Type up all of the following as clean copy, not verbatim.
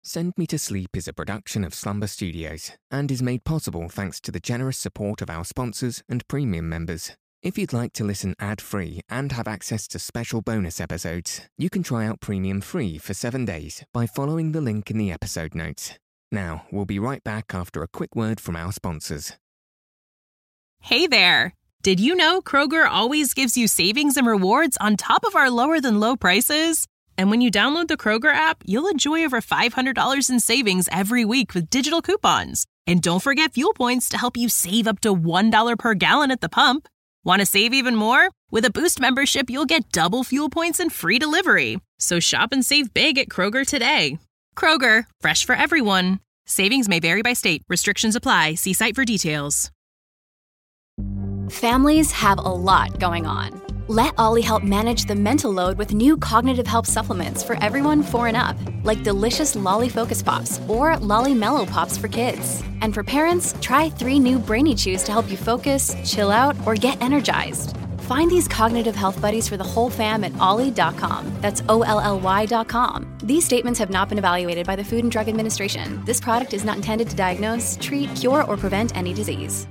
Send Me to Sleep is a production of Slumber Studios and is made possible thanks to the generous support of our sponsors and premium members. If you'd like to listen ad-free and have access to special bonus episodes, you can try out Premium free for 7 days by following the link in the episode notes. Now, we'll be right back after a quick word from our sponsors. Hey there! Did you know Kroger always gives you savings and rewards on top of our lower-than-low prices? And when you download the Kroger app, you'll enjoy over $500 in savings every week with digital coupons. And don't forget fuel points to help you save up to $1 per gallon at the pump. Want to save even more? With a Boost membership, you'll get double fuel points and free delivery. So shop and save big at Kroger today. Kroger, fresh for everyone. Savings may vary by state. Restrictions apply. See site for details. Families have a lot going on. Let Ollie help manage the mental load with new cognitive help supplements for everyone 4 and up, like delicious Lolly Focus Pops or Lolly Mellow Pops for kids. And for parents, try 3 new Brainy Chews to help you focus, chill out, or get energized. Find these cognitive health buddies for the whole fam at ollie.com. That's OLLY.com. These statements have not been evaluated by the Food and Drug Administration. This product is not intended to diagnose, treat, cure, or prevent any disease.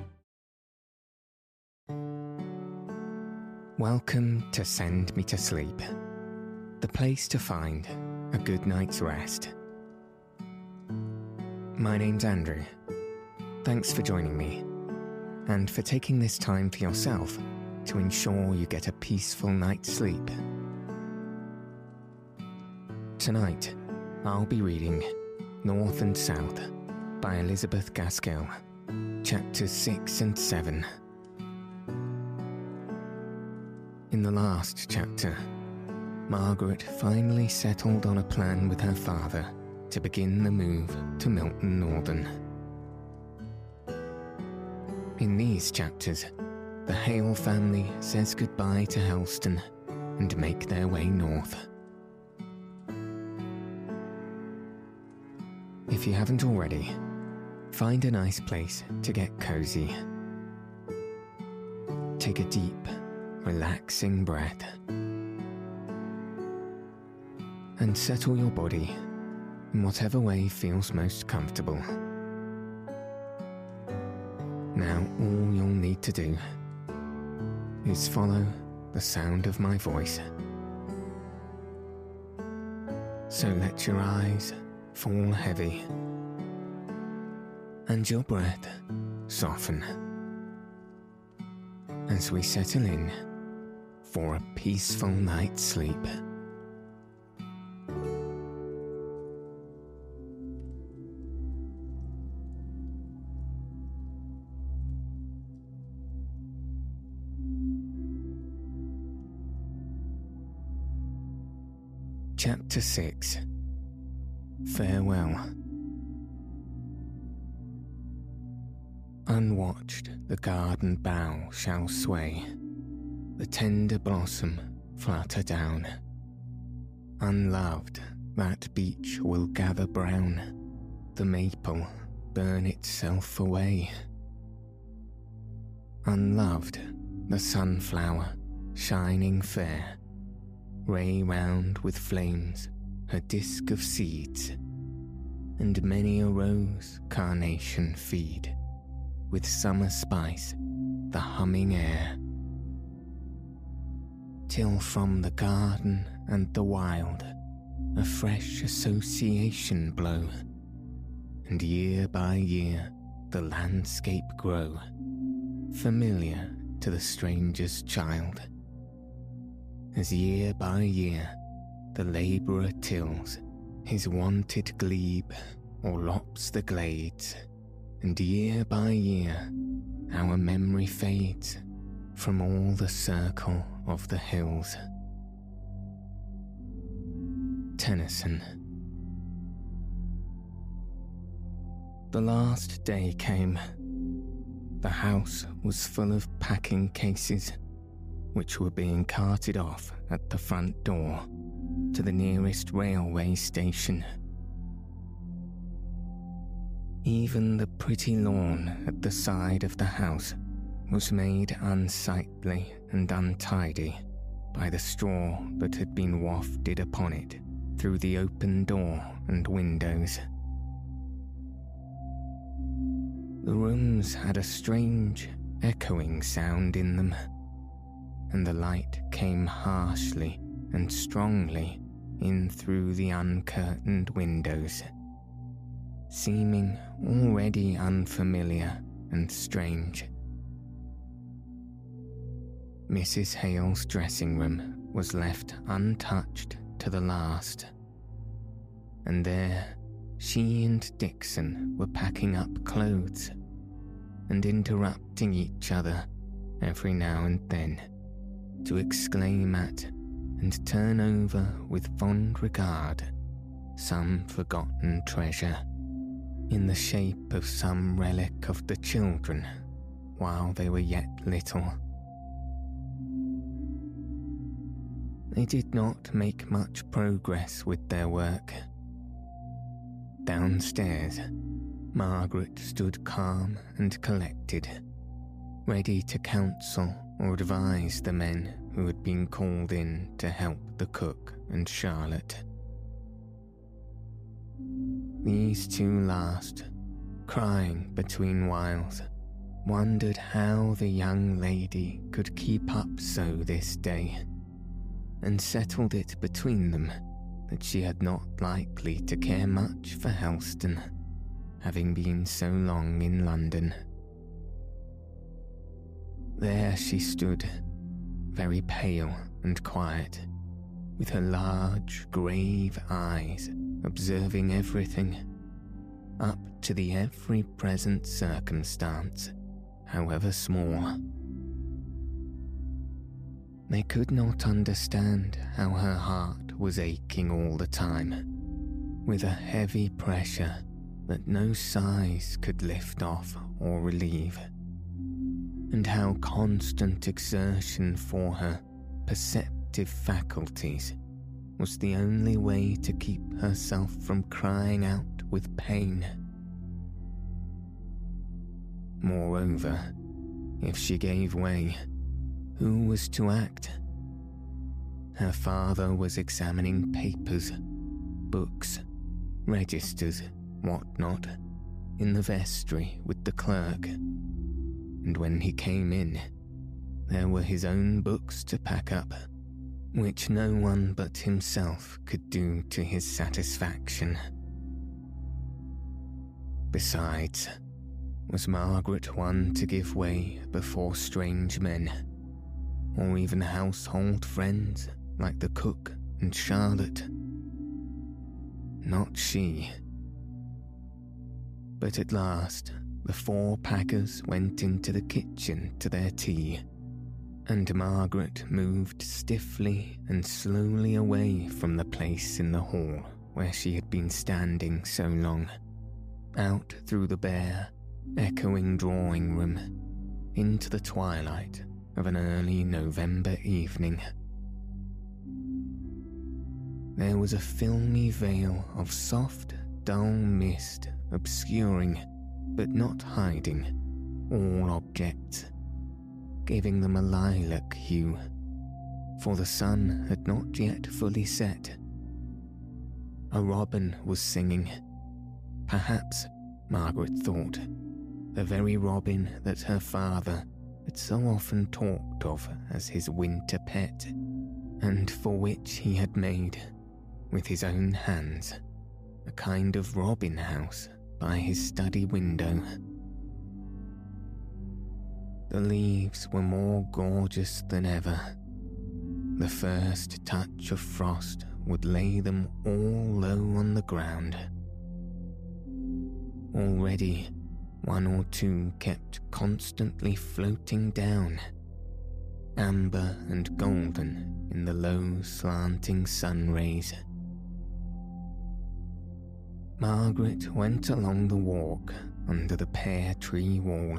Welcome to Send Me to Sleep, the place to find a good night's rest. My name's Andrew. Thanks for joining me, and for taking this time for yourself to ensure you get a peaceful night's sleep. Tonight, I'll be reading North and South by Elizabeth Gaskell, chapters 6 and 7. In the last chapter, Margaret finally settled on a plan with her father to begin the move to Milton Northern. In these chapters, the Hale family says goodbye to Helston and make their way north. If you haven't already, find a nice place to get cozy. Take a deep, relaxing breath and settle your body in whatever way feels most comfortable. Now all you'll need to do is follow the sound of my voice. So let your eyes fall heavy and your breath soften as we settle in for a peaceful night's sleep. Chapter 6. Farewell. Unwatched the garden bough shall sway, the tender blossom flutter down. Unloved that beech will gather brown, the maple burn itself away. Unloved the sunflower, shining fair, ray round with flames her disk of seeds, and many a rose carnation feed with summer spice the humming air. Till from the garden and the wild a fresh association blow, and year by year the landscape grow familiar to the stranger's child. As year by year the labourer tills his wonted glebe or lops the glades, and year by year our memory fades from all the circle of the hills. Tennyson. The last day came. The house was full of packing cases, which were being carted off at the front door to the nearest railway station. Even the pretty lawn at the side of the house was made unsightly and untidy by the straw that had been wafted upon it through the open door and windows. The rooms had a strange, echoing sound in them, and the light came harshly and strongly in through the uncurtained windows, seeming already unfamiliar and strange. Mrs. Hale's dressing room was left untouched to the last, and there she and Dixon were packing up clothes and interrupting each other every now and then to exclaim at and turn over with fond regard some forgotten treasure in the shape of some relic of the children while they were yet little. They did not make much progress with their work. Downstairs, Margaret stood calm and collected, ready to counsel or advise the men who had been called in to help the cook and Charlotte. These two last, crying between whiles, wondered how the young lady could keep up so this day, and settled it between them that she had not likely to care much for Helston, having been so long in London. There she stood, very pale and quiet, with her large, grave eyes observing everything, up to the every present circumstance, however small. They could not understand how her heart was aching all the time, with a heavy pressure that no sighs could lift off or relieve, and how constant exertion for her perceptive faculties was the only way to keep herself from crying out with pain. Moreover, if she gave way, who was to act? Her father was examining papers, books, registers, what not, in the vestry with the clerk, and when he came in, there were his own books to pack up, which no one but himself could do to his satisfaction. Besides, was Margaret one to give way before strange men, or even household friends like the cook and Charlotte? Not she. But at last, the four packers went into the kitchen to their tea, and Margaret moved stiffly and slowly away from the place in the hall where she had been standing so long, out through the bare, echoing drawing room, into the twilight of an early November evening. There was a filmy veil of soft, dull mist obscuring, but not hiding, all objects, giving them a lilac hue, for the sun had not yet fully set. A robin was singing, perhaps, Margaret thought, the very robin that her father had so often talked of as his winter pet, and for which he had made, with his own hands, a kind of robin house by his study window. The leaves were more gorgeous than ever. The first touch of frost would lay them all low on the ground. Already, one or two kept constantly floating down, amber and golden in the low slanting sun rays. Margaret went along the walk under the pear tree wall.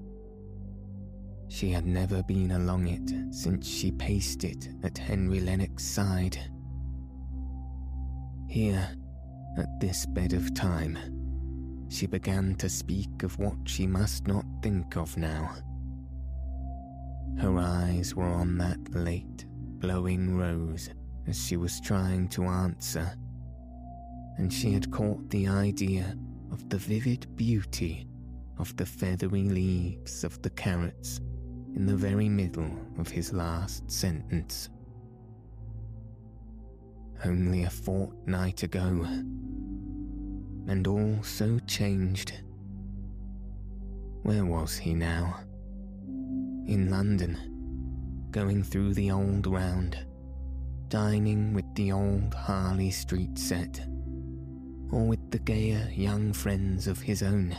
She had never been along it since she paced it at Henry Lennox's side. Here, at this bed of time, she began to speak of what she must not think of now. Her eyes were on that late, glowing rose as she was trying to answer and she had caught the idea of the vivid beauty of the feathery leaves of the carrots in the very middle of his last sentence. Only a fortnight ago, and all so changed. Where was he now? In London, going through the old round, dining with the old Harley Street set, or with the gayer young friends of his own.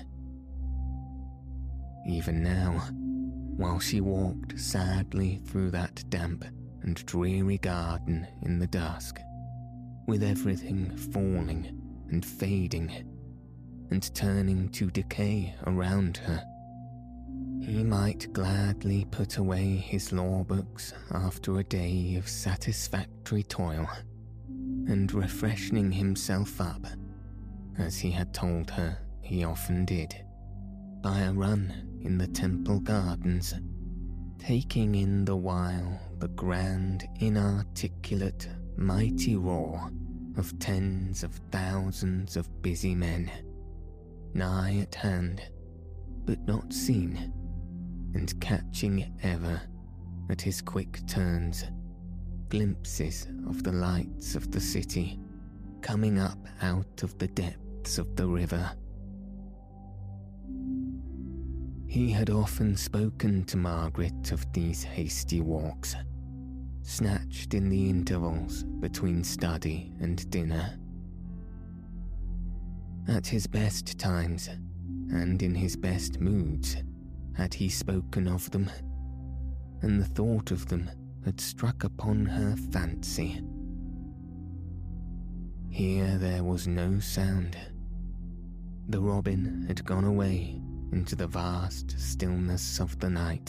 Even now, while she walked sadly through that damp and dreary garden in the dusk, with everything falling and fading and turning to decay around her, he might gladly put away his law books after a day of satisfactory toil, and refreshing himself up, as he had told her he often did, by a run in the Temple Gardens, taking in the while the grand, inarticulate, mighty roar of tens of thousands of busy men, nigh at hand, but not seen, and catching ever, at his quick turns, glimpses of the lights of the city coming up out of the depths of the river. He had often spoken to Margaret of these hasty walks, snatched in the intervals between study and dinner. At his best times, and in his best moods, had he spoken of them, and the thought of them had struck upon her fancy. Here there was no sound. The robin had gone away into the vast stillness of the night.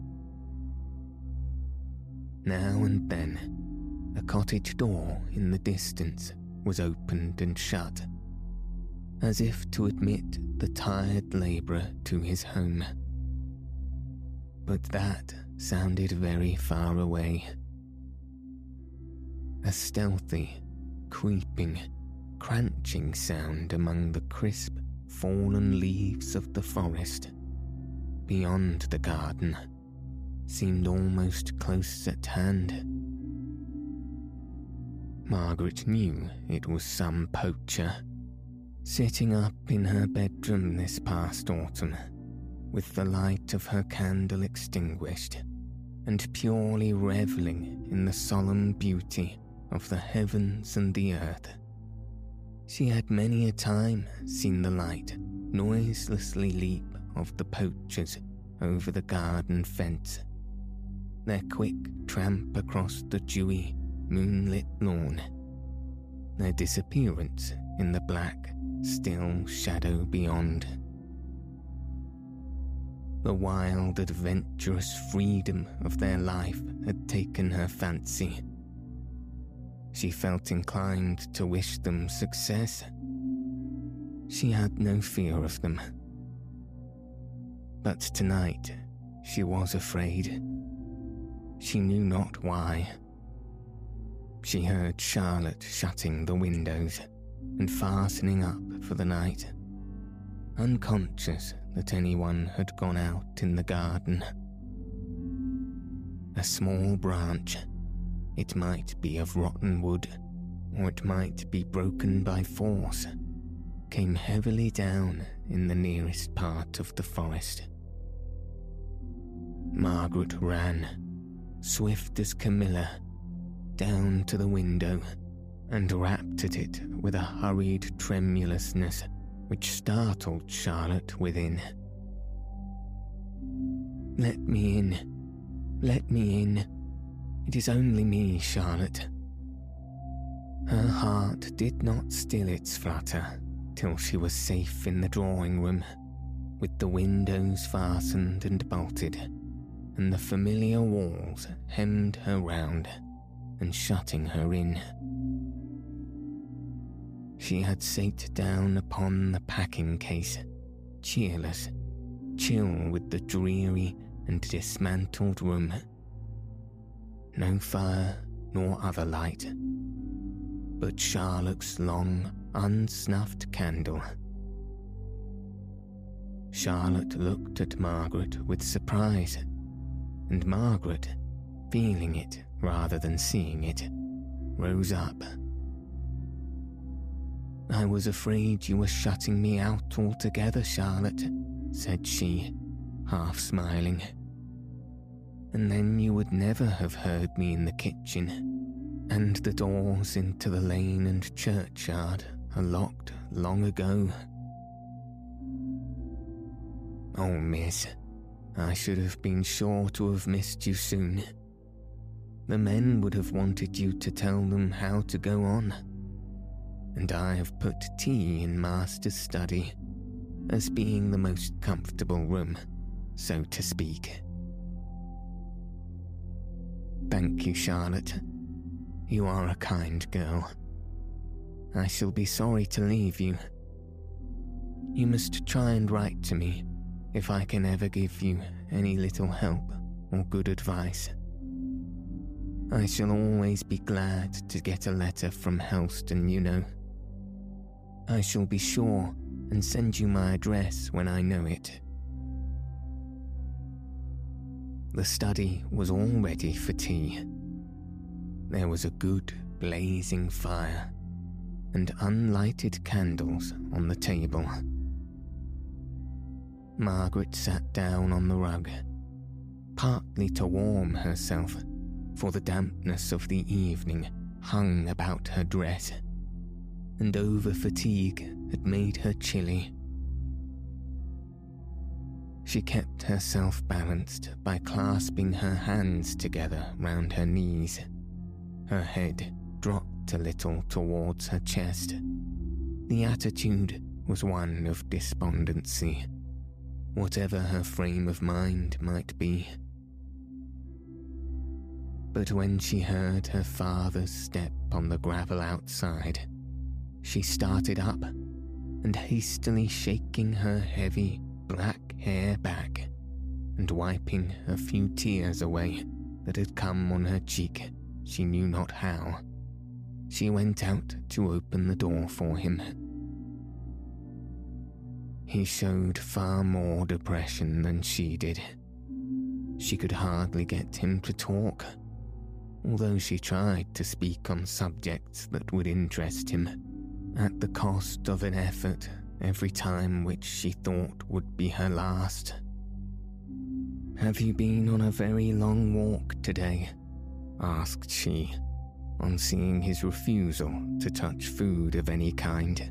Now and then, a cottage door in the distance was opened and shut, as if to admit the tired labourer to his home. But that sounded very far away. A stealthy, creeping, crunching sound among the crisp, fallen leaves of the forest, beyond the garden, seemed almost close at hand. Margaret knew it was some poacher, sitting up in her bedroom this past autumn, with the light of her candle extinguished, and purely revelling in the solemn beauty of the heavens and the earth. She had many a time seen the light noiselessly leap of the poachers over the garden fence, their quick tramp across the dewy, moonlit lawn, their disappearance in the black, still shadow beyond. The wild, adventurous freedom of their life had taken her fancy. She felt inclined to wish them success. She had no fear of them. But tonight she was afraid. She knew not why. She heard Charlotte shutting the windows and fastening up for the night, unconscious that anyone had gone out in the garden. A small branch, it might be of rotten wood, or it might be broken by force, came heavily down in the nearest part of the forest. Margaret ran, swift as Camilla, down to the window and rapped at it with a hurried tremulousness which startled Charlotte within. "Let me in, let me in. It is only me, Charlotte." Her heart did not still its flutter till she was safe in the drawing room, with the windows fastened and bolted, and the familiar walls hemmed her round and shutting her in. She had sate down upon the packing case, cheerless, chill with the dreary and dismantled room. No fire nor other light, but Charlotte's long, unsnuffed candle. Charlotte looked at Margaret with surprise, and Margaret, feeling it rather than seeing it, rose up. "I was afraid you were shutting me out altogether, Charlotte," said she, half smiling. "And then you would never have heard me in the kitchen, and the doors into the lane and churchyard are locked long ago." "Oh, miss, I should have been sure to have missed you soon. The men would have wanted you to tell them how to go on, and I have put tea in Master's study, as being the most comfortable room, so to speak." "Thank you, Charlotte. You are a kind girl. I shall be sorry to leave you. You must try and write to me if I can ever give you any little help or good advice. I shall always be glad to get a letter from Helston, you know. I shall be sure and send you my address when I know it." The study was all ready for tea. There was a good blazing fire and unlighted candles on the table. Margaret sat down on the rug, partly to warm herself, for the dampness of the evening hung about her dress, and over-fatigue had made her chilly. She kept herself balanced by clasping her hands together round her knees. Her head dropped a little towards her chest. The attitude was one of despondency, whatever her frame of mind might be. But when she heard her father's step on the gravel outside, she started up, and hastily shaking her heavy black hair back, and wiping a few tears away that had come on her cheek, she knew not how, she went out to open the door for him. He showed far more depression than she did. She could hardly get him to talk, although she tried to speak on subjects that would interest him, at the cost of an effort every time which she thought would be her last. "Have you been on a very long walk today?" asked she, on seeing his refusal to touch food of any kind.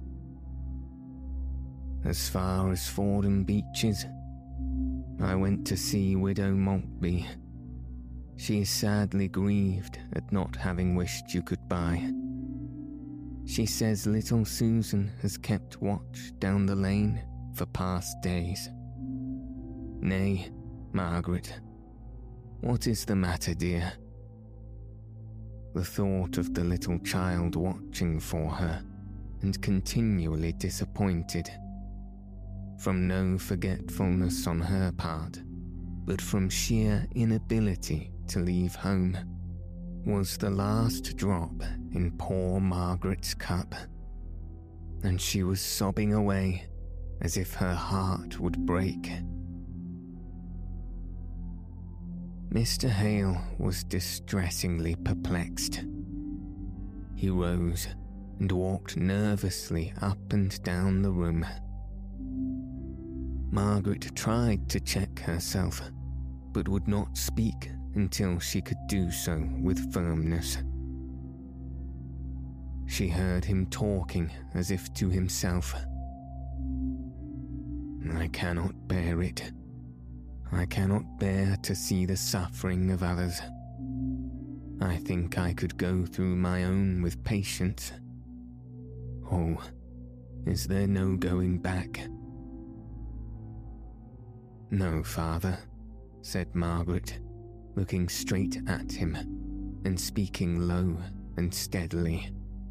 "As far as Fordham Beeches. I went to see Widow Maltby. She is sadly grieved at not having wished you goodbye. She says little Susan has kept watch down the lane for past days. Nay, Margaret, what is the matter, dear?" The thought of the little child watching for her and continually disappointed, from no forgetfulness on her part, but from sheer inability to leave home, was the last drop in poor Margaret's cup, and she was sobbing away as if her heart would break. Mr. Hale was distressingly perplexed. He rose and walked nervously up and down the room. Margaret tried to check herself, but would not speak until she could do so with firmness. She heard him talking as if to himself. "I cannot bear it. I cannot bear to see the suffering of others. I think I could go through my own with patience. Oh, is there no going back?" "No, father," said Margaret, looking straight at him and speaking low and steadily.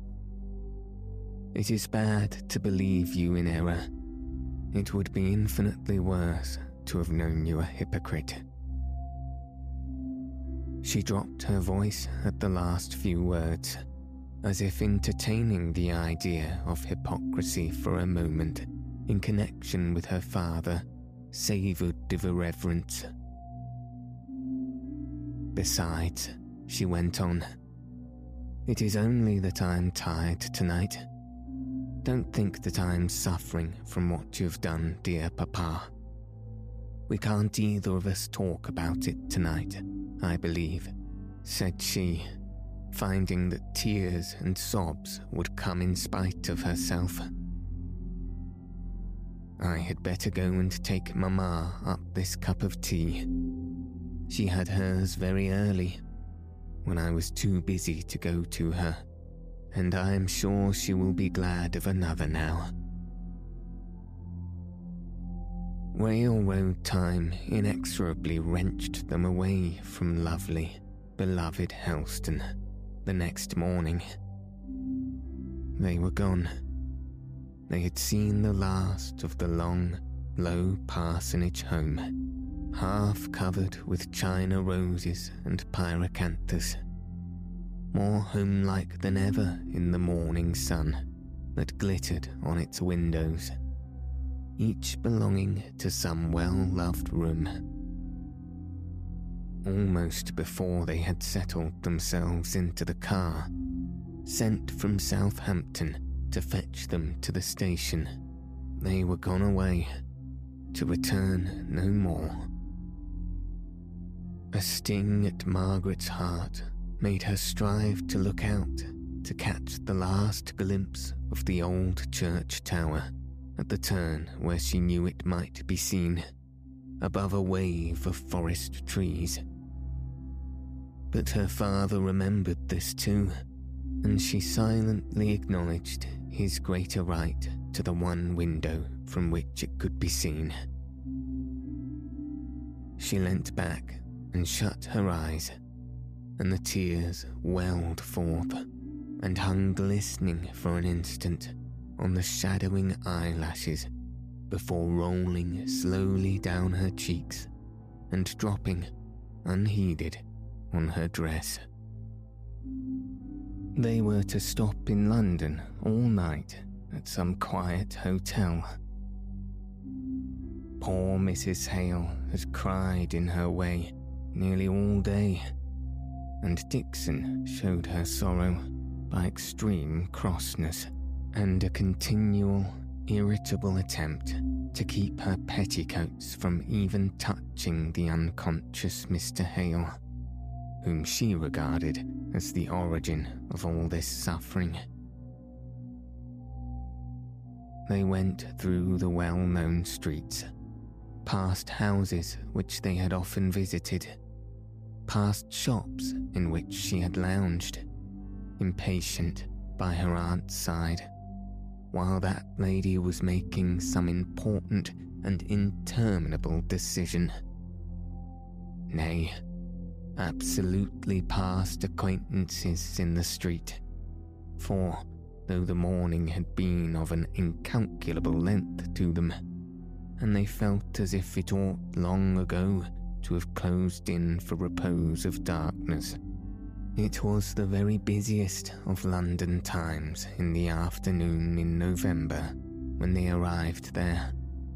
"It is bad to believe you in error. It would be infinitely worse to have known you a hypocrite." She dropped her voice at the last few words, as if entertaining the idea of hypocrisy for a moment in connection with her father savoured of irreverence. Besides, she went on, it is only that I'm tired tonight. Don't think that I'm suffering from what you've done, dear Papa. We can't either of us talk about it tonight, I believe, said she, finding that tears and sobs would come in spite of herself. I had better go and take Mamma up this cup of tea. She had hers very early, when I was too busy to go to her, and I am sure she will be glad of another now. Railroad time inexorably wrenched them away from lovely, beloved Helston the next morning. They were gone. They had seen the last of the long, low parsonage home, half covered with china roses and pyracanthus, more home-like than ever in the morning sun that glittered on its windows, each belonging to some well-loved room. Almost before they had settled themselves into the car, sent from Southampton to fetch them to the station, they were gone away, to return no more. A sting at Margaret's heart made her strive to look out to catch the last glimpse of the old church tower at the turn where she knew it might be seen, above a wave of forest trees. But her father remembered this too, and she silently acknowledged his greater right to the one window from which it could be seen. She leant back and shut her eyes, and the tears welled forth and hung glistening for an instant on the shadowing eyelashes before rolling slowly down her cheeks and dropping, unheeded, on her dress. They were to stop in London all night at some quiet hotel. Poor Mrs. Hale had cried in her way nearly all day, and Dixon showed her sorrow by extreme crossness and a continual, irritable attempt to keep her petticoats from even touching the unconscious Mr. Hale, whom she regarded as the origin of all this suffering. They went through the well-known streets, past houses which they had often visited, past shops in which she had lounged, impatient by her aunt's side, while that lady was making some important and interminable decision. Nay, absolutely past acquaintances in the street, for, though the morning had been of an incalculable length to them, and they felt as if it ought long ago to have closed in for repose of darkness, it was the very busiest of London times in the afternoon in November when they arrived there.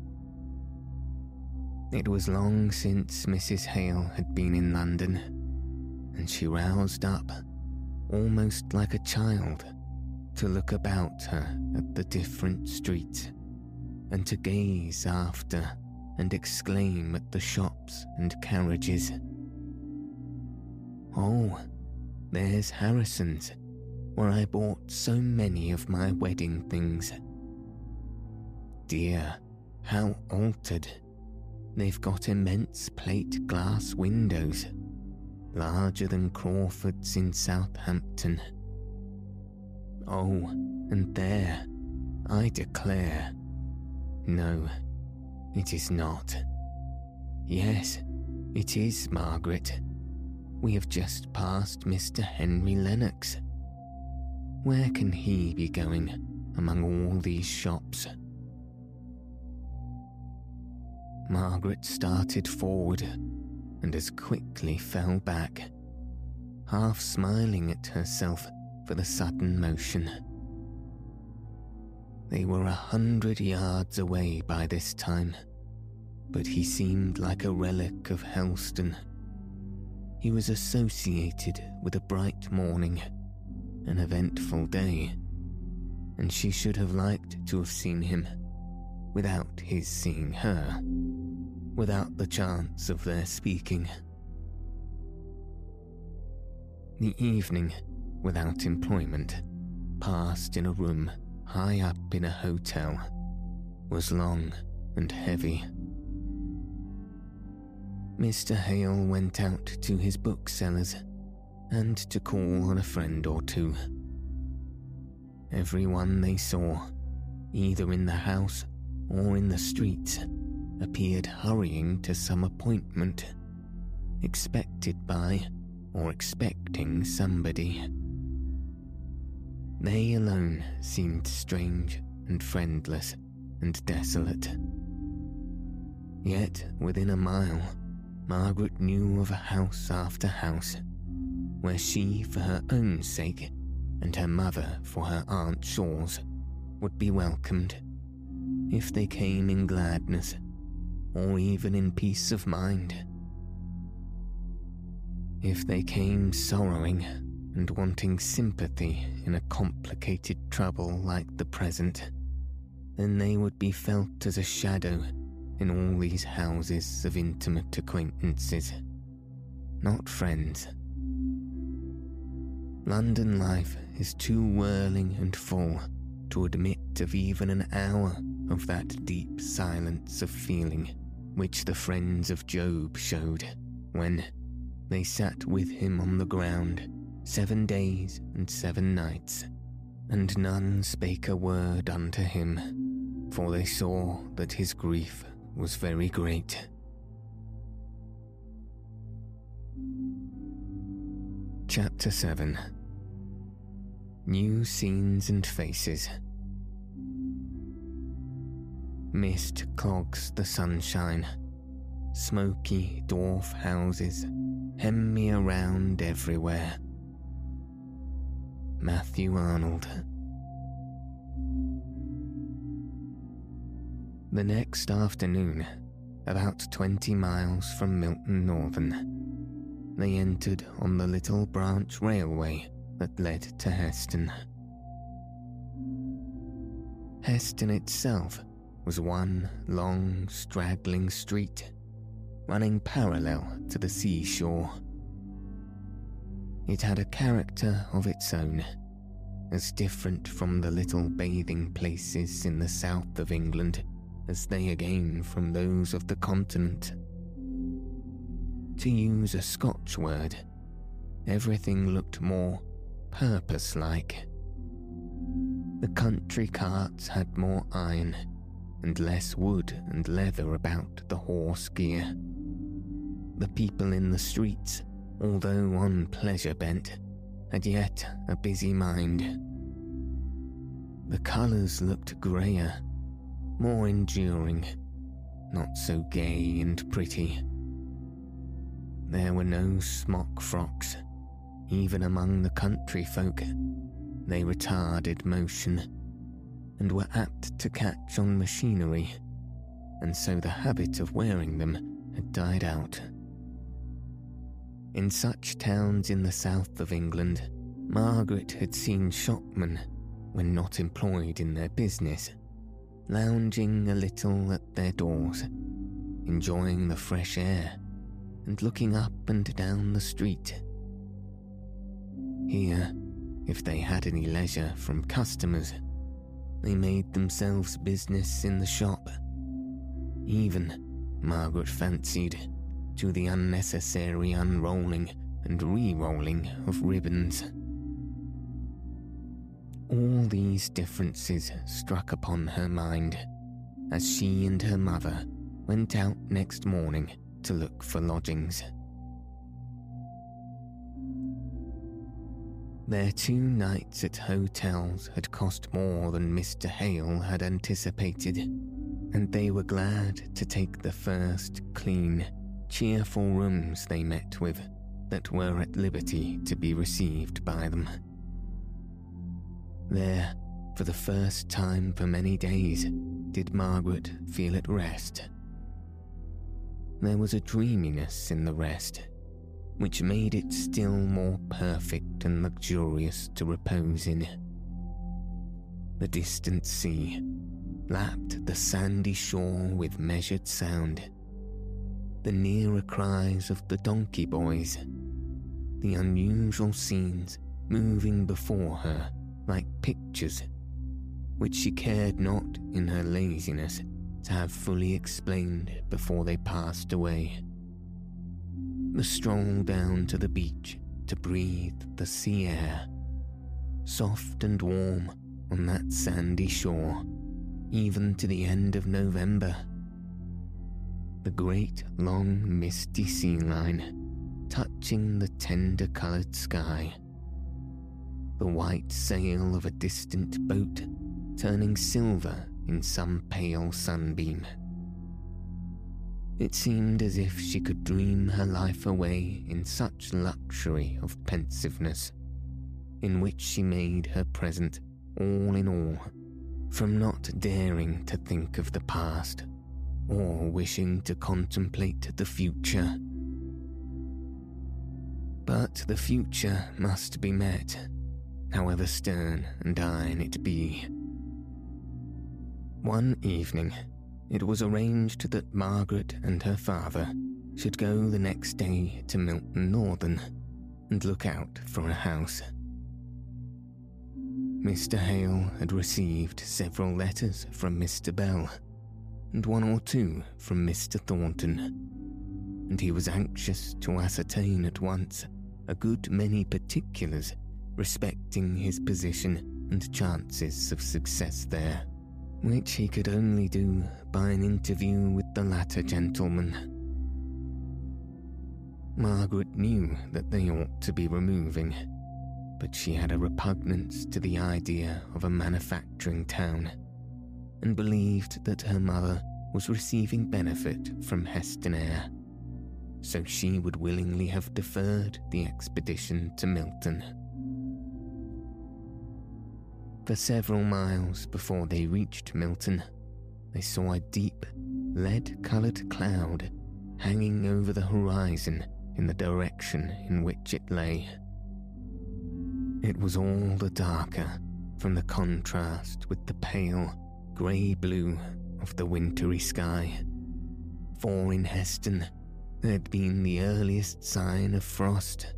It was long since Mrs. Hale had been in London, and she roused up, almost like a child, to look about her at the different streets, and to gaze after and exclaim at the shops and carriages. Oh, there's Harrison's, where I bought so many of my wedding things. Dear, how altered. They've got immense plate glass windows, larger than Crawford's in Southampton. Oh, and there, I declare. No, it is not. Yes, it is, Margaret. We have just passed Mr. Henry Lennox. Where can he be going among all these shops? Margaret started forward and as quickly fell back, half smiling at herself for the sudden motion. They were 100 yards away by this time, but he seemed like a relic of Helston. He was associated with a bright morning, an eventful day, and she should have liked to have seen him, without his seeing her, without the chance of their speaking. The evening, without employment, passed in a room high up in a hotel, was long and heavy. Mr. Hale went out to his booksellers and to call on a friend or two. Everyone they saw, either in the house or in the streets, appeared hurrying to some appointment, expected by or expecting somebody. They alone seemed strange and friendless and desolate. Yet within a mile, Margaret knew of a house after house, where she for her own sake and her mother for her Aunt Shaw's would be welcomed, if they came in gladness or even in peace of mind. If they came sorrowing and wanting sympathy in a complicated trouble like the present, then they would be felt as a shadow in all these houses of intimate acquaintances, not friends. London life is too whirling and full to admit of even an hour of that deep silence of feeling which the friends of Job showed when they sat with him on the ground 7 days and 7 nights, and none spake a word unto him, for they saw that his grief was very great. Chapter 7. New Scenes and Faces. Mist clogs the sunshine. Smoky dwarf houses hem me around everywhere. Matthew Arnold. The next afternoon, about 20 miles from Milton Northern, they entered on the little branch railway that led to Heston. Heston itself was one long, straggling street, running parallel to the seashore. It had a character of its own, as different from the little bathing places in the south of England as they again from those of the continent. To use a Scotch word, everything looked more purpose-like. The country carts had more iron and less wood and leather about the horse gear. The people in the streets, although on pleasure bent, had yet a busy mind. The colours looked greyer, more enduring, not so gay and pretty. There were no smock frocks, even among the country folk. They retarded motion, and were apt to catch on machinery, and so the habit of wearing them had died out. In such towns in the south of England, Margaret had seen shopmen, when not employed in their business, lounging a little at their doors, enjoying the fresh air, and looking up and down the street. Here, if they had any leisure from customers, they made themselves business in the shop, even, Margaret fancied, to the unnecessary unrolling and re-rolling of ribbons. All these differences struck upon her mind as she and her mother went out next morning to look for lodgings. Their 2 nights at hotels had cost more than Mr. Hale had anticipated, and they were glad to take the first clean, cheerful rooms they met with that were at liberty to be received by them. There, for the first time for many days, did Margaret feel at rest. There was a dreaminess in the rest, which made it still more perfect and luxurious to repose in. The distant sea lapped the sandy shore with measured sound. The nearer cries of the donkey boys, the unusual scenes moving before her like pictures, which she cared not in her laziness to have fully explained before they passed away. The stroll down to the beach to breathe the sea air, soft and warm on that sandy shore, even to the end of November. The great long misty sea line touching the tender-coloured sky. The white sail of a distant boat turning silver in some pale sunbeam. It seemed as if she could dream her life away in such luxury of pensiveness, in which she made her present all in all, from not daring to think of the past, or wishing to contemplate the future. But the future must be met, however stern and iron it be. One evening, it was arranged that Margaret and her father should go the next day to Milton Northern and look out for a house. Mr. Hale had received several letters from Mr. Bell, and one or two from Mr. Thornton, and he was anxious to ascertain at once a good many particulars respecting his position and chances of success there, which he could only do by an interview with the latter gentleman. Margaret knew that they ought to be removing, but she had a repugnance to the idea of a manufacturing town, and believed that her mother was receiving benefit from Heston air, so she would willingly have deferred the expedition to Milton. For several miles before they reached Milton, they saw a deep, lead-coloured cloud hanging over the horizon in the direction in which it lay. It was all the darker from the contrast with the pale, grey blue of the wintry sky, for in Heston there had been the earliest sign of frost.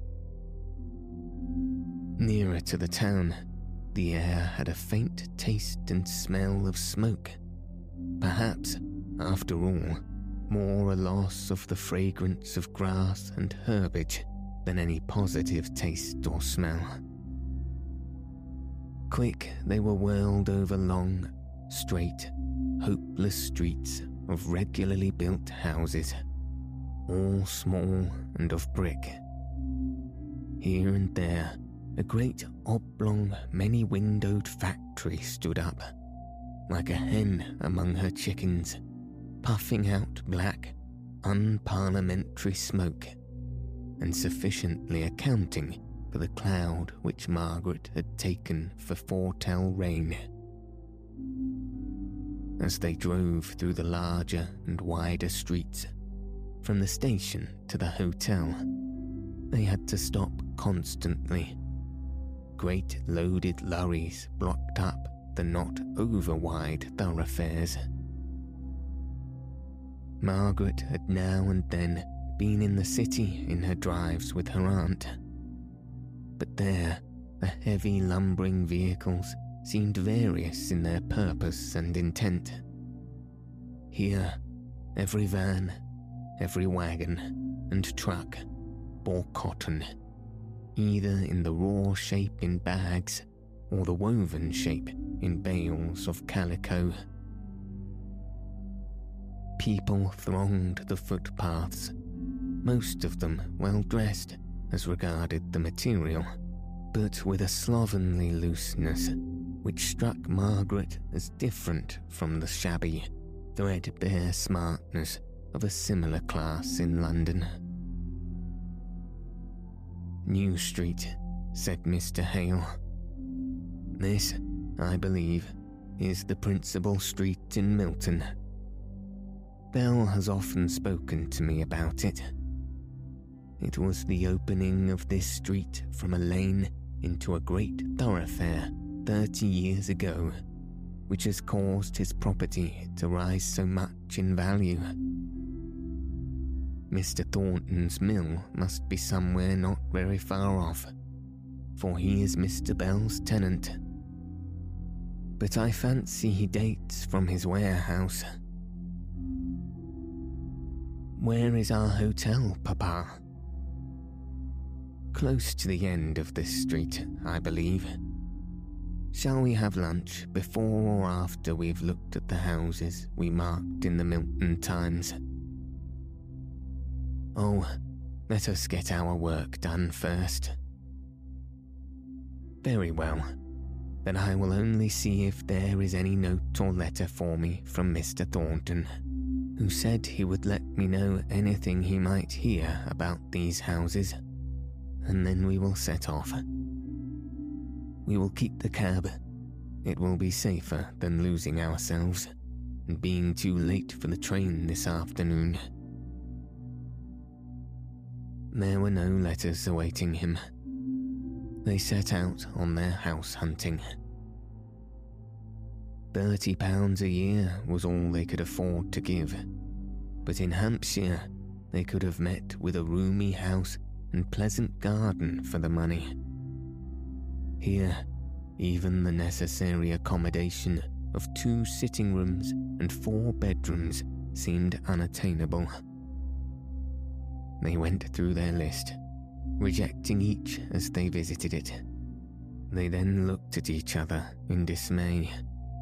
Nearer to the town, the air had a faint taste and smell of smoke, perhaps, after all, more a loss of the fragrance of grass and herbage than any positive taste or smell. Quick they were whirled over long, straight, hopeless streets of regularly built houses, all small and of brick. Here and there, a great oblong, many-windowed factory stood up, like a hen among her chickens, puffing out black, unparliamentary smoke, and sufficiently accounting for the cloud which Margaret had taken for foretell rain. As they drove through the larger and wider streets, from the station to the hotel, they had to stop constantly. Great loaded lorries blocked up the not over-wide thoroughfares. Margaret had now and then been in the city in her drives with her aunt, but there the heavy lumbering vehicles seemed various in their purpose and intent. Here, every van, every wagon and truck bore cotton, either in the raw shape in bags or the woven shape in bales of calico. People thronged the footpaths, most of them well dressed as regarded the material, but with a slovenly looseness which struck Margaret as different from the shabby, threadbare smartness of a similar class in London. "New Street," said Mr. Hale. This, I believe, is the principal street in Milton. Belle has often spoken to me about it. It was the opening of this street from a lane into a great thoroughfare 30 years ago, which has caused his property to rise so much in value. Mr. Thornton's mill must be somewhere not very far off, for he is Mr. Bell's tenant. But I fancy he dates from his warehouse. Where is our hotel, Papa? Close to the end of this street, I believe. Shall we have lunch before or after we've looked at the houses we marked in the Milton Times? Oh, let us get our work done first. Very well. Then I will only see if there is any note or letter for me from Mr. Thornton, who said he would let me know anything he might hear about these houses, and then we will set off. We will keep the cab. It will be safer than losing ourselves and being too late for the train this afternoon. There were no letters awaiting him. They set out on their house hunting. £30 a year was all they could afford to give, but in Hampshire they could have met with a roomy house and pleasant garden for the money. Here, even the necessary accommodation of 2 sitting rooms and 4 bedrooms seemed unattainable. They went through their list, rejecting each as they visited it. They then looked at each other in dismay.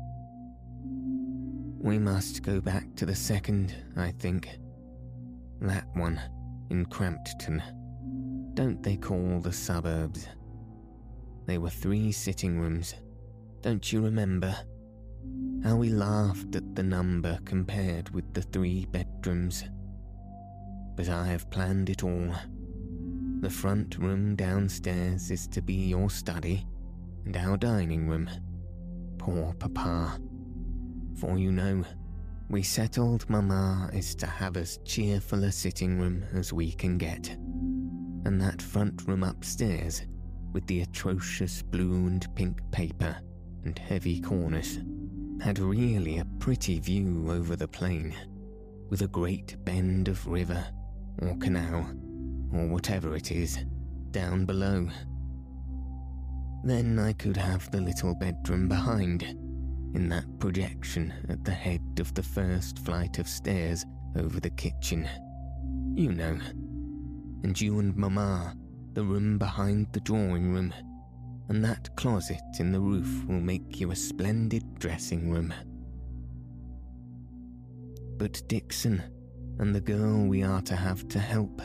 We must go back to the second, I think. That one, in Crampton. Don't they call the suburbs? They were 3 sitting rooms. Don't you remember? How we laughed at the number compared with the 3 bedrooms. But I have planned it all. The front room downstairs is to be your study, and our dining room. Poor Papa. For you know, we settled Mamma is to have as cheerful a sitting room as we can get. And that front room upstairs, with the atrocious blue and pink paper and heavy cornice, had really a pretty view over the plain, with a great bend of river, or canal, or whatever it is, down below. Then I could have the little bedroom behind, in that projection at the head of the first flight of stairs over the kitchen. You know. And you and Mamma, the room behind the drawing room, and that closet in the roof will make you a splendid dressing room. But Dixon, and the girl we are to have to help.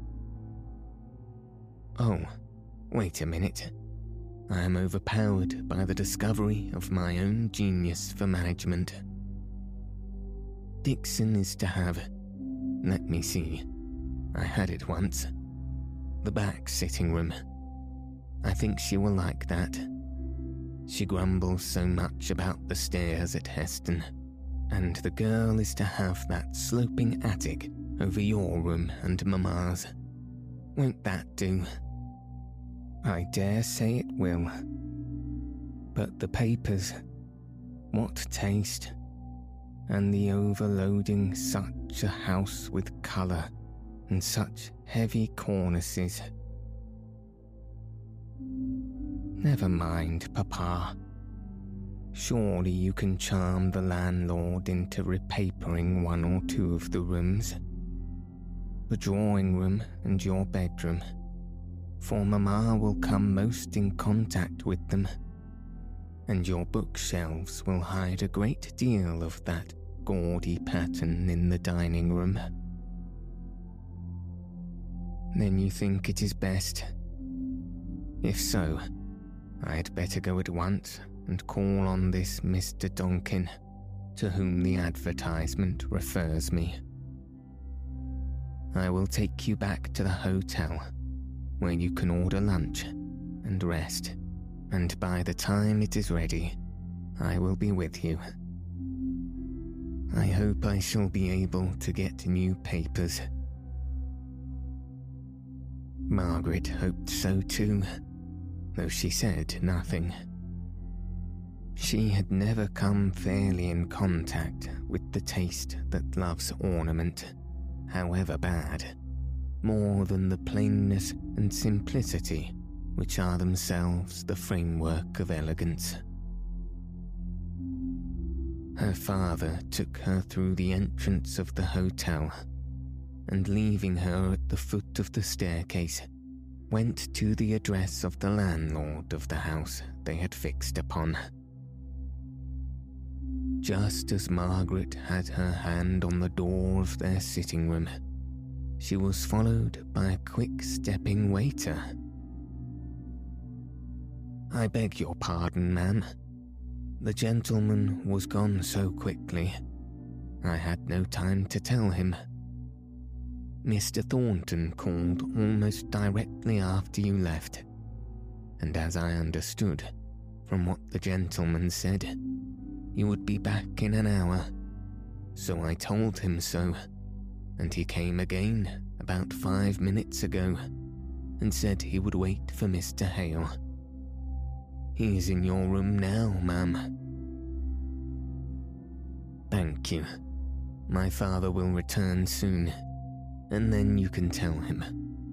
Oh, wait a minute. I am overpowered by the discovery of my own genius for management. Dixon is to have, let me see, I had it once, the back sitting room. I think she will like that. She grumbles so much about the stairs at Heston, and the girl is to have that sloping attic over your room and Mamma's. Won't that do? I dare say it will. But the papers, what taste, and the overloading such a house with colour and such heavy cornices. Never mind, Papa. Surely you can charm the landlord into repapering 1 or 2 of the rooms. The drawing room and your bedroom, for Mamma will come most in contact with them, and your bookshelves will hide a great deal of that gaudy pattern in the dining room. Then you think it is best? If so, I had better go at once and call on this Mr. Donkin, to whom the advertisement refers me. I will take you back to the hotel, where you can order lunch and rest and by the time it is ready, I will be with you. I hope I shall be able to get new papers." Margaret hoped so too, though she said nothing. She had never come fairly in contact with the taste that loves ornament, however bad, more than the plainness and simplicity which are themselves the framework of elegance. Her father took her through the entrance of the hotel, and leaving her at the foot of the staircase, went to the address of the landlord of the house they had fixed upon. Just as Margaret had her hand on the door of their sitting room, she was followed by a quick-stepping waiter. "I beg your pardon, ma'am. The gentleman was gone so quickly, I had no time to tell him. Mr. Thornton called almost directly after you left, and as I understood, from what the gentleman said, you would be back in an hour, so I told him so, and he came again about 5 minutes ago, and said he would wait for Mr. Hale. He is in your room now, ma'am." "Thank you. My father will return soon, and then you can tell him."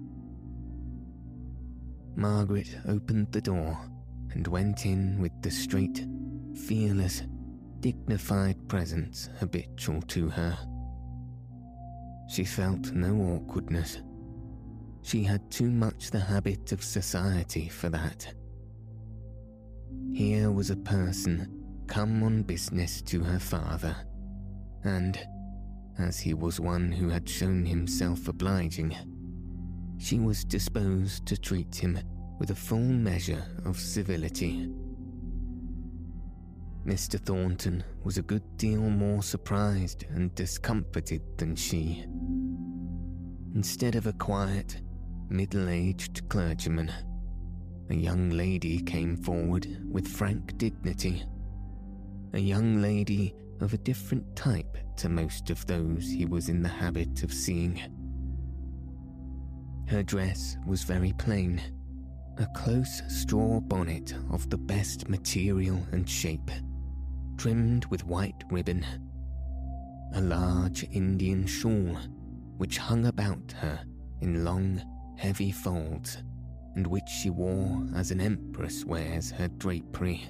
Margaret opened the door and went in with the straight, fearless, dignified presence habitual to her. She felt no awkwardness. She had too much the habit of society for that. Here was a person come on business to her father, and, as he was one who had shown himself obliging, she was disposed to treat him with a full measure of civility. Mr. Thornton was a good deal more surprised and discomfited than she. Instead of a quiet, middle-aged clergyman, a young lady came forward with frank dignity, a young lady of a different type to most of those he was in the habit of seeing. Her dress was very plain, a close straw bonnet of the best material and shape, trimmed with white ribbon, a large Indian shawl which hung about her in long, heavy folds, and which she wore as an empress wears her drapery.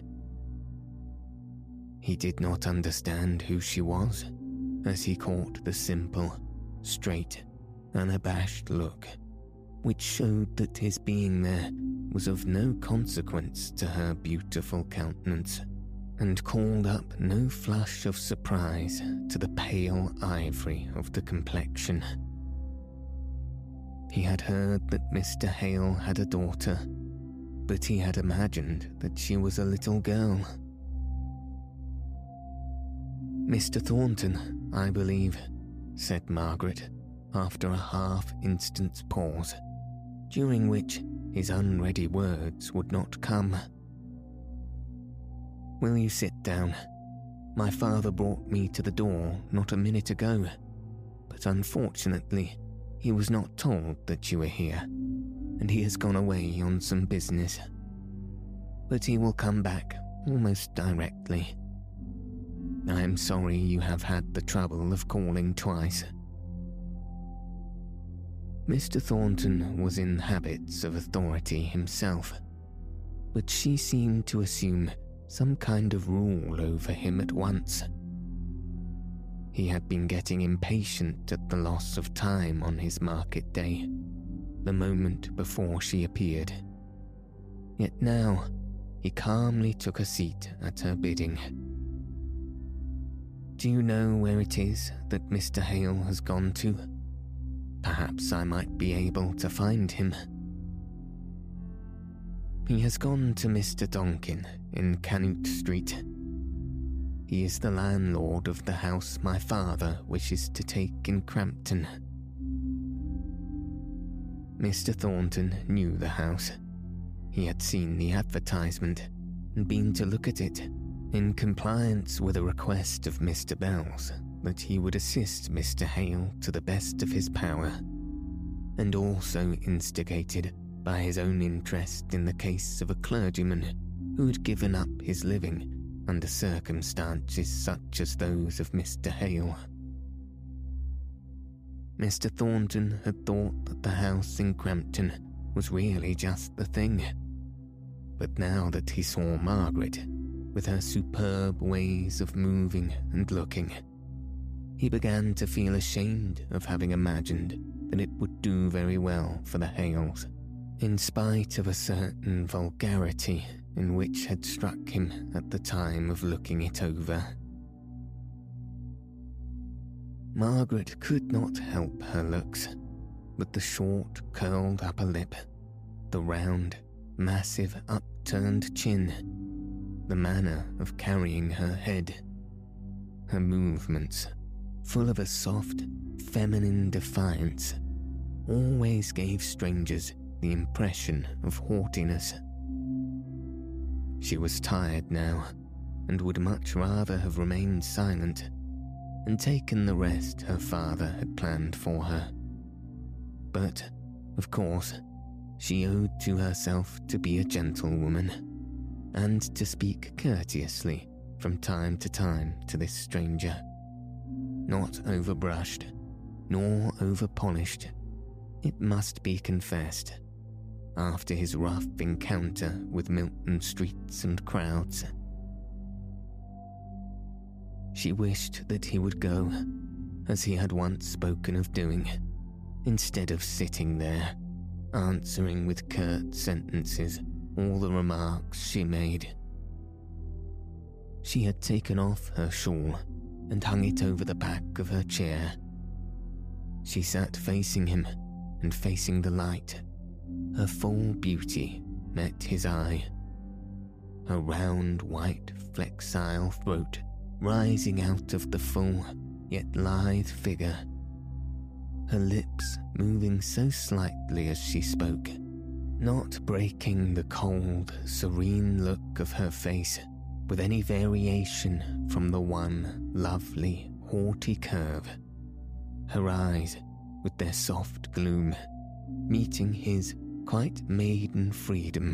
He did not understand who she was, as he caught the simple, straight, unabashed look, which showed that his being there was of no consequence to her beautiful countenance, and called up no flush of surprise to the pale ivory of the complexion. He had heard that Mr. Hale had a daughter, but he had imagined that she was a little girl. "Mr. Thornton, I believe," said Margaret, after a half-instant's pause, during which his unready words would not come. "Will you sit down? My father brought me to the door not a minute ago, but unfortunately he was not told that you were here, and he has gone away on some business. But he will come back almost directly. I am sorry you have had the trouble of calling twice." Mr. Thornton was in habits of authority himself, but she seemed to assume some kind of rule over him at once. He had been getting impatient at the loss of time on his market day, the moment before she appeared. Yet now he calmly took a seat at her bidding. "Do you know where it is that Mr. Hale has gone to? Perhaps I might be able to find him." "He has gone to Mr. Donkin in Canute Street. He is the landlord of the house my father wishes to take in Crampton." Mr. Thornton knew the house. He had seen the advertisement and been to look at it, in compliance with a request of Mr. Bell's that he would assist Mr. Hale to the best of his power, and also instigated by his own interest in the case of a clergyman who had given up his living under circumstances such as those of Mr. Hale. Mr. Thornton had thought that the house in Crampton was really just the thing, but now that he saw Margaret, with her superb ways of moving and looking, he began to feel ashamed of having imagined that it would do very well for the Hales, in spite of a certain vulgarity in which had struck him at the time of looking it over. Margaret could not help her looks, but the short, curled upper lip, the round, massive, upturned chin, the manner of carrying her head, her movements, full of a soft, feminine defiance, always gave strangers the impression of haughtiness. She was tired now, and would much rather have remained silent and taken the rest her father had planned for her. But, of course, she owed to herself to be a gentlewoman, and to speak courteously from time to time to this stranger, not overbrushed, nor overpolished, it must be confessed, after his rough encounter with Milton streets and crowds. She wished that he would go, as he had once spoken of doing, instead of sitting there, answering with curt sentences all the remarks she made. She had taken off her shawl and hung it over the back of her chair. She sat facing him and facing the light. Her full beauty met his eye. Her round, white, flexile throat rising out of the full, yet lithe figure. Her lips moving so slightly as she spoke, not breaking the cold, serene look of her face with any variation from the one lovely, haughty curve. Her eyes, with their soft gloom, meeting his quite maiden freedom.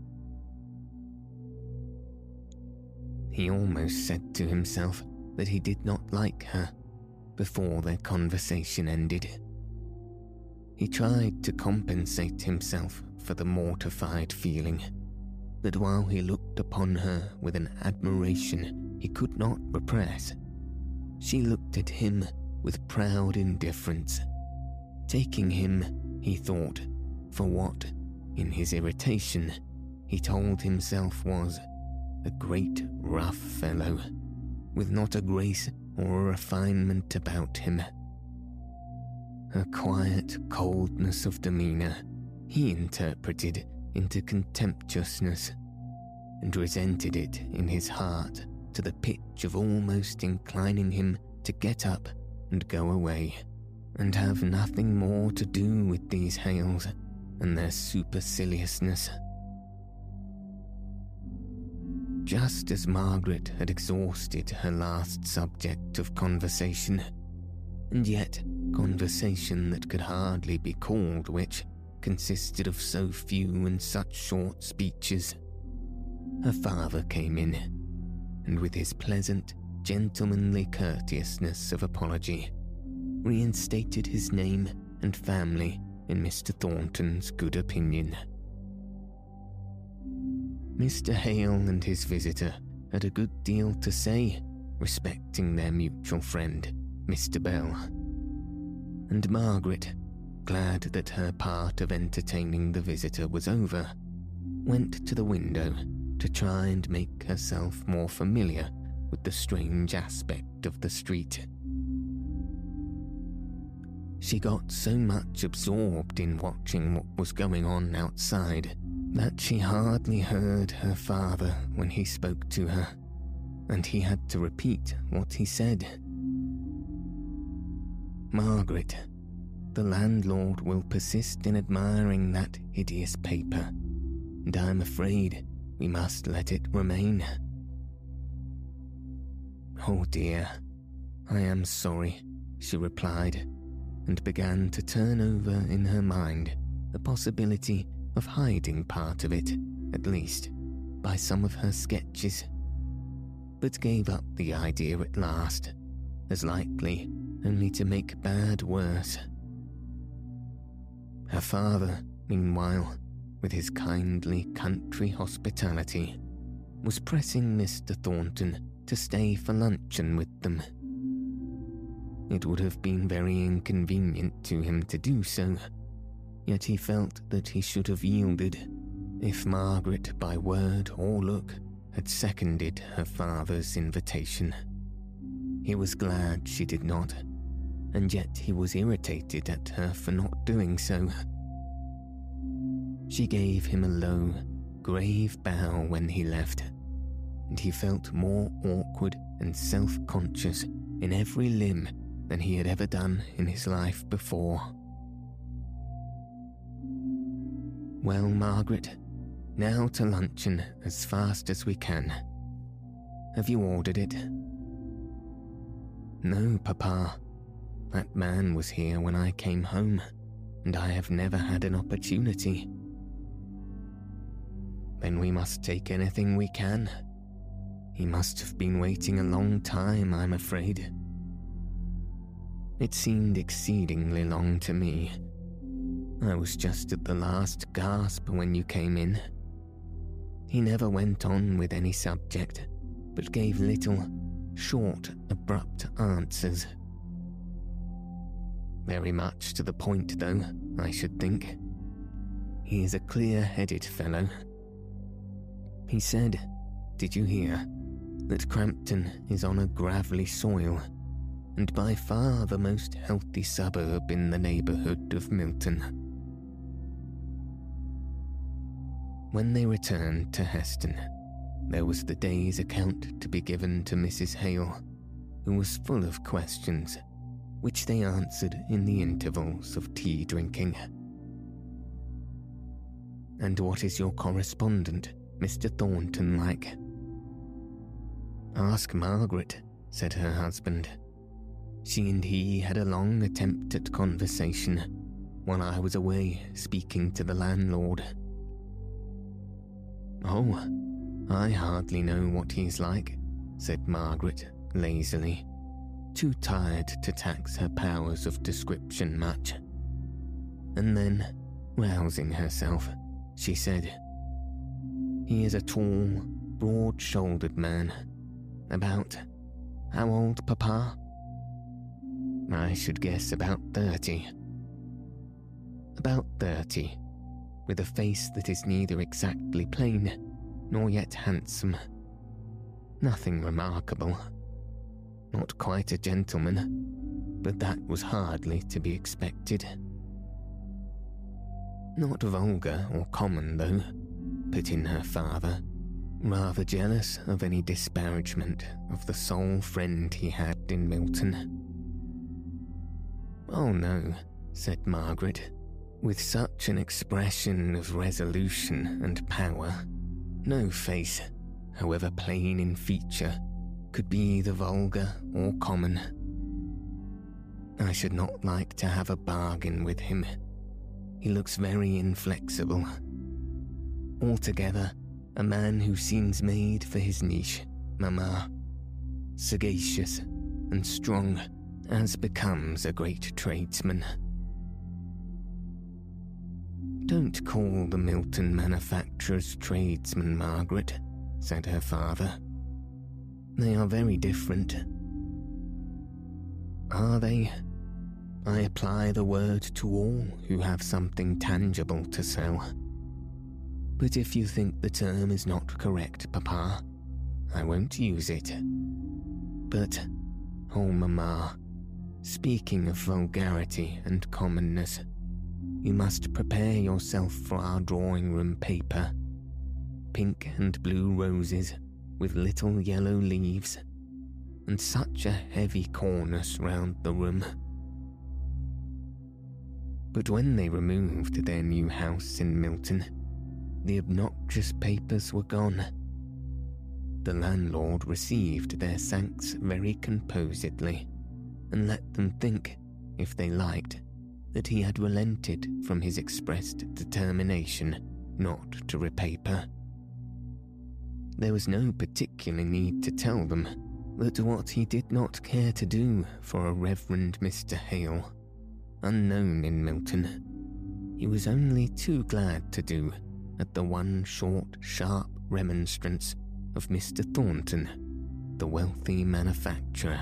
He almost said to himself that he did not like her before their conversation ended. He tried to compensate himself for the mortified feeling that while he looked upon her with an admiration he could not repress, she looked at him with proud indifference, taking him, he thought, for what, in his irritation, he told himself was a great rough fellow, with not a grace or a refinement about him. Her quiet coldness of demeanour he interpreted into contemptuousness, and resented it in his heart to the pitch of almost inclining him to get up and go away, and have nothing more to do with these Hales and their superciliousness. Just as Margaret had exhausted her last subject of conversation, and yet conversation that could hardly be called which consisted of so few and such short speeches, her father came in, and with his pleasant, gentlemanly courteousness of apology, reinstated his name and family in Mr. Thornton's good opinion. Mr. Hale and his visitor had a good deal to say respecting their mutual friend, Mr. Bell, and Margaret, glad that her part of entertaining the visitor was over, went to the window to try and make herself more familiar with the strange aspect of the street. She got so much absorbed in watching what was going on outside that she hardly heard her father when he spoke to her, and he had to repeat what he said. "Margaret, the landlord will persist in admiring that hideous paper, and I'm afraid we must let it remain." "Oh dear, I am sorry," she replied, and began to turn over in her mind the possibility of hiding part of it, at least, by some of her sketches, but gave up the idea at last, as likely only to make bad worse. Her father, meanwhile, with his kindly country hospitality, was pressing Mr. Thornton to stay for luncheon with them. It would have been very inconvenient to him to do so, yet he felt that he should have yielded if Margaret by word or look had seconded her father's invitation. He was glad she did not, and yet he was irritated at her for not doing so. She gave him a low, grave bow when he left, and he felt more awkward and self-conscious in every limb than he had ever done in his life before. "Well, Margaret, now to luncheon as fast as we can. Have you ordered it?" "No, Papa. That man was here when I came home, and I have never had an opportunity." "Then we must take anything we can. He must have been waiting a long time, I'm afraid." "It seemed exceedingly long to me. I was just at the last gasp when you came in." He never went on with any subject, but gave little, short, abrupt answers. Very much to the point, though, I should think. He is a clear-headed fellow. He said, did you hear, that Crampton is on a gravelly soil, and by far the most healthy suburb in the neighbourhood of Milton. When they returned to Heston, there was the day's account to be given to Mrs. Hale, who was full of questions, which they answered in the intervals of tea drinking. "And what is your correspondent, Mr. Thornton, like?" "Ask Margaret," said her husband. "She and he had a long attempt at conversation while I was away speaking to the landlord." "Oh, I hardly know what he's like," said Margaret lazily, too tired to tax her powers of description much. And then, rousing herself, she said, "He is a tall, broad-shouldered man. About how old, Papa?" "I should guess about 30. "About 30, with a face that is neither exactly plain nor yet handsome. Nothing remarkable. Not quite a gentleman, but that was hardly to be expected. Not vulgar or common, though," put in her father, rather jealous of any disparagement of the sole friend he had in Milton. "Oh no," said Margaret, with such an expression of resolution and power. "No face, however plain in feature, could be either vulgar or common. I should not like to have a bargain with him. He looks very inflexible. Altogether, a man who seems made for his niche, Mamma. Sagacious and strong, as becomes a great tradesman." "Don't call the Milton manufacturers tradesmen, Margaret," said her father. "They are very different." "Are they? I apply the word to all who have something tangible to sell. But if you think the term is not correct, Papa, I won't use it. But, oh Mamma, speaking of vulgarity and commonness, you must prepare yourself for our drawing-room paper. Pink and blue roses with little yellow leaves, and such a heavy cornice round the room." But when they removed their new house in Milton, the obnoxious papers were gone. The landlord received their thanks very composedly, and let them think, if they liked, that he had relented from his expressed determination not to repaper. There was no particular need to tell them that what he did not care to do for a Reverend Mr. Hale, unknown in Milton, he was only too glad to do at the one short, sharp remonstrance of Mr. Thornton, the wealthy manufacturer.